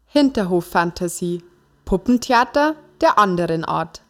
Hinterhof-Fantasie. Puppentheater der anderen Art.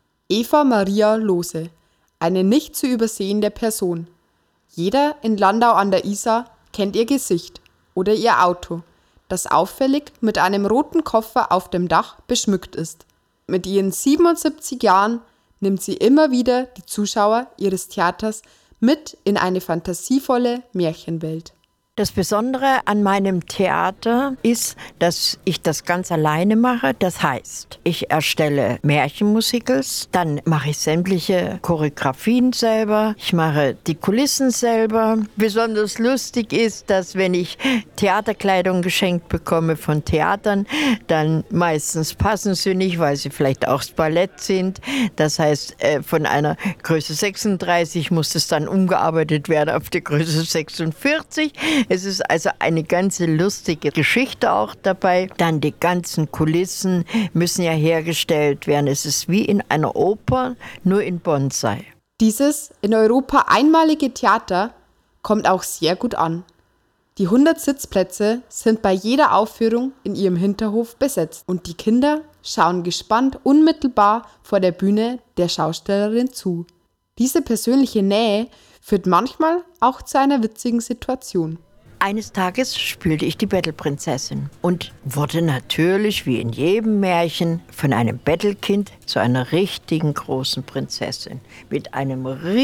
Eva Maria Lohse. Eine nicht zu übersehende Person. Jeder in Landau an der Isar kennt ihr Gesicht oder ihr Auto, das auffällig mit einem roten Koffer auf dem Dach beschmückt ist. Mit ihren 77 Jahren nimmt sie immer wieder die Zuschauer ihres Theaters mit in eine fantasievolle Märchenwelt. Das Besondere an meinem Theater ist, dass ich das ganz alleine mache. Das heißt, ich erstelle Märchenmusicals, dann mache ich sämtliche Choreografien selber, ich mache die Kulissen selber. Besonders lustig ist, dass wenn ich Theaterkleidung geschenkt bekomme von Theatern, dann meistens passen sie nicht, weil sie vielleicht auch das Ballett sind. Das heißt, von einer Größe 36 muss es dann umgearbeitet werden auf die Größe 46. Es ist also eine ganze lustige Geschichte auch dabei. Dann die ganzen Kulissen müssen ja hergestellt werden. Es ist wie in einer Oper, nur in Bonsai. Dieses in Europa einmalige Theater kommt auch sehr gut an. Die 100 Sitzplätze sind bei jeder Aufführung in ihrem Hinterhof besetzt und die Kinder schauen gespannt unmittelbar vor der Bühne der Schaustellerin zu. Diese persönliche Nähe führt manchmal auch zu einer witzigen Situation. Eines Tages spielte ich die Bettelprinzessin und wurde natürlich, wie in jedem Märchen, von einem Bettelkind zu einer richtigen großen Prinzessin mit einem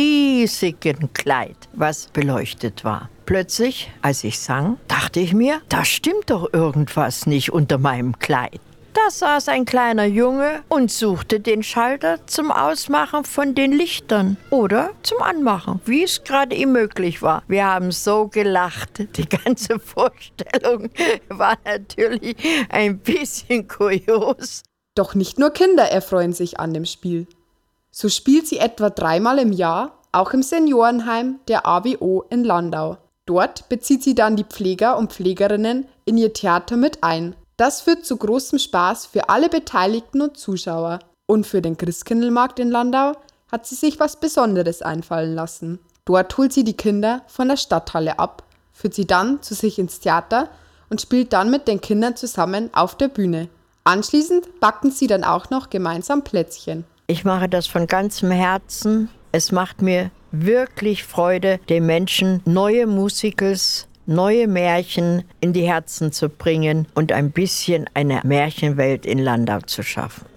riesigen Kleid, was beleuchtet war. Plötzlich, als ich sang, dachte ich mir, da stimmt doch irgendwas nicht unter meinem Kleid. Da saß ein kleiner Junge und suchte den Schalter zum Ausmachen von den Lichtern oder zum Anmachen, wie es gerade ihm möglich war. Wir haben so gelacht. Die ganze Vorstellung war natürlich ein bisschen kurios. Doch nicht nur Kinder erfreuen sich an dem Spiel. So spielt sie etwa 3-mal im Jahr, auch im Seniorenheim der AWO in Landau. Dort bezieht sie dann die Pfleger und Pflegerinnen in ihr Theater mit ein. Das führt zu großem Spaß für alle Beteiligten und Zuschauer. Und für den Christkindlmarkt in Landau hat sie sich was Besonderes einfallen lassen. Dort holt sie die Kinder von der Stadthalle ab, führt sie dann zu sich ins Theater und spielt dann mit den Kindern zusammen auf der Bühne. Anschließend backen sie dann auch noch gemeinsam Plätzchen. Ich mache das von ganzem Herzen. Es macht mir wirklich Freude, den Menschen neue Musicals, neue Märchen in die Herzen zu bringen und ein bisschen eine Märchenwelt in Landau zu schaffen.